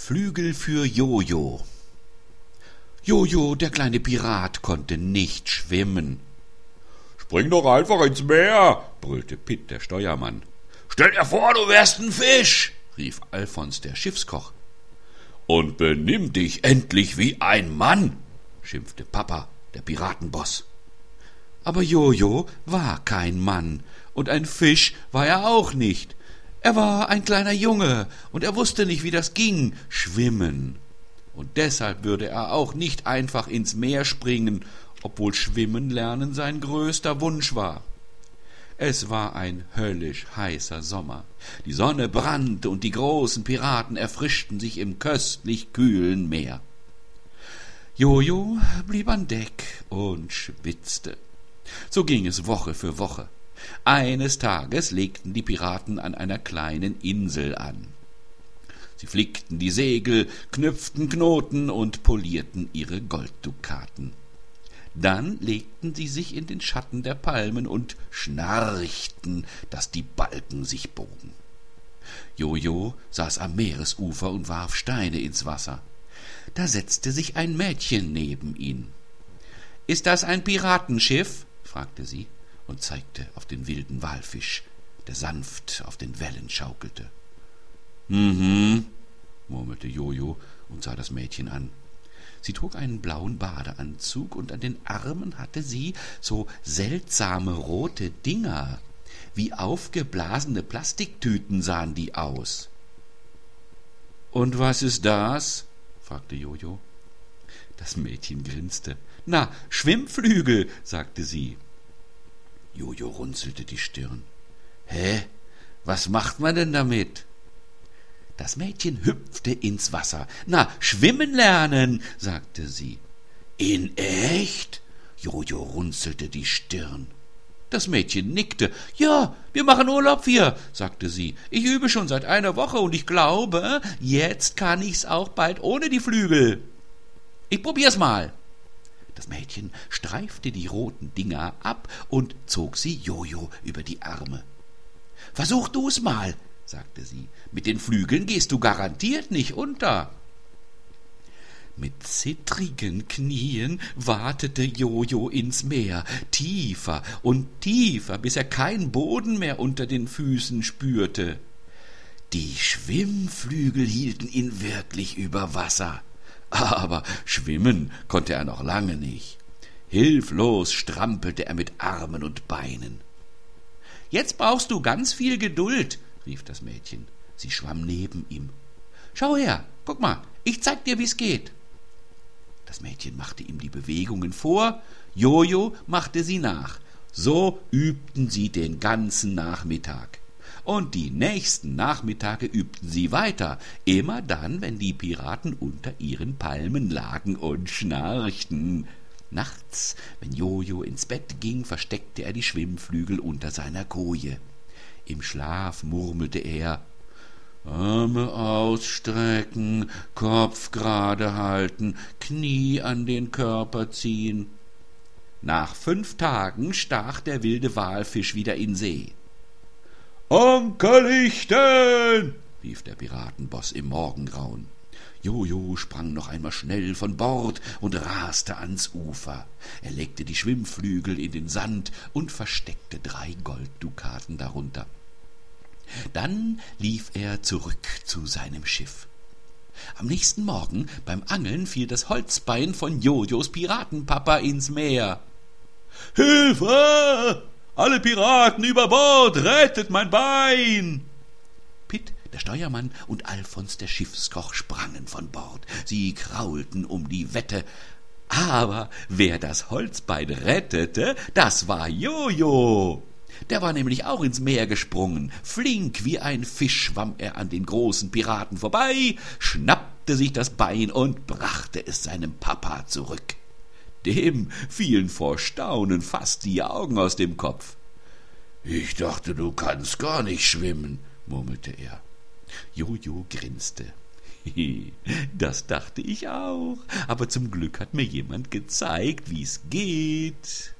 Flügel für Jojo. Jojo, der kleine Pirat, konnte nicht schwimmen. »Spring doch einfach ins Meer«, brüllte Pitt, der Steuermann. »Stell dir vor, du wärst ein Fisch«, rief Alfons, der Schiffskoch. »Und benimm dich endlich wie ein Mann«, schimpfte Papa, der Piratenboss. Aber Jojo war kein Mann, und ein Fisch war er auch nicht. Er war ein kleiner Junge, und er wusste nicht, wie das ging, schwimmen. Und deshalb würde er auch nicht einfach ins Meer springen, obwohl Schwimmen lernen sein größter Wunsch war. Es war ein höllisch heißer Sommer. Die Sonne brannte und die großen Piraten erfrischten sich im köstlich kühlen Meer. Jojo blieb an Deck und schwitzte. So ging es Woche für Woche. Eines Tages legten die Piraten an einer kleinen Insel an. Sie flickten die Segel, knüpften Knoten und polierten ihre Golddukaten. Dann legten sie sich in den Schatten der Palmen und schnarchten, dass die Balken sich bogen. Jojo saß am Meeresufer und warf Steine ins Wasser. Da setzte sich ein Mädchen neben ihn. »Ist das ein Piratenschiff?« fragte sie und zeigte auf den wilden Walfisch, der sanft auf den Wellen schaukelte. Murmelte Jojo und sah das Mädchen an. Sie trug einen blauen Badeanzug, und an den Armen hatte sie so seltsame rote Dinger. Wie aufgeblasene Plastiktüten sahen die aus. »Und was ist das?« fragte Jojo. Das Mädchen grinste. »Na, Schwimmflügel«, sagte sie. Jojo runzelte die Stirn. »Hä? Was macht man denn damit?« Das Mädchen hüpfte ins Wasser. »Na, schwimmen lernen«, sagte sie. »In echt?« Jojo runzelte die Stirn. Das Mädchen nickte. »Ja, wir machen Urlaub hier«, sagte sie. »Ich übe schon seit einer Woche und ich glaube, jetzt kann ich's auch bald ohne die Flügel. Ich probier's mal.« Das Mädchen streifte die roten Dinger ab und zog sie Jojo über die Arme. »Versuch du's mal«, sagte sie. »Mit den Flügeln gehst du garantiert nicht unter.« Mit zittrigen Knien watete Jojo ins Meer, tiefer und tiefer, bis er keinen Boden mehr unter den Füßen spürte. Die Schwimmflügel hielten ihn wirklich über Wasser. Aber schwimmen konnte er noch lange nicht. Hilflos strampelte er mit Armen und Beinen. »Jetzt brauchst du ganz viel Geduld«, rief das Mädchen. Sie schwamm neben ihm. »Schau her, guck mal, ich zeig dir, wie's geht.« Das Mädchen machte ihm die Bewegungen vor, Jojo machte sie nach. So übten sie den ganzen Nachmittag. Und die nächsten Nachmittage übten sie weiter, immer dann, wenn die Piraten unter ihren Palmen lagen und schnarchten. Nachts, wenn Jojo ins Bett ging, versteckte er die Schwimmflügel unter seiner Koje. Im Schlaf murmelte er: »Arme ausstrecken, Kopf gerade halten, Knie an den Körper ziehen.« Nach 5 Tagen stach der wilde Walfisch wieder in See. »Anker lichten«, rief der Piratenboss im Morgengrauen. Jojo sprang noch einmal schnell von Bord und raste ans Ufer. Er legte die Schwimmflügel in den Sand und versteckte 3 Golddukaten darunter. Dann lief er zurück zu seinem Schiff. Am nächsten Morgen beim Angeln fiel das Holzbein von Jojos Piratenpapa ins Meer. »Hilfe! Alle Piraten über Bord! Rettet mein Bein!« Pitt, der Steuermann, und Alfons, der Schiffskoch, sprangen von Bord. Sie kraulten um die Wette. Aber wer das Holzbein rettete, das war Jojo. Der war nämlich auch ins Meer gesprungen. Flink wie ein Fisch schwamm er an den großen Piraten vorbei, schnappte sich das Bein und brachte es seinem Papa zurück. Dem fielen vor Staunen fast die Augen aus dem Kopf. »Ich dachte, du kannst gar nicht schwimmen«, murmelte er. Jojo grinste. »Das dachte ich auch, aber zum Glück hat mir jemand gezeigt, wie's geht.«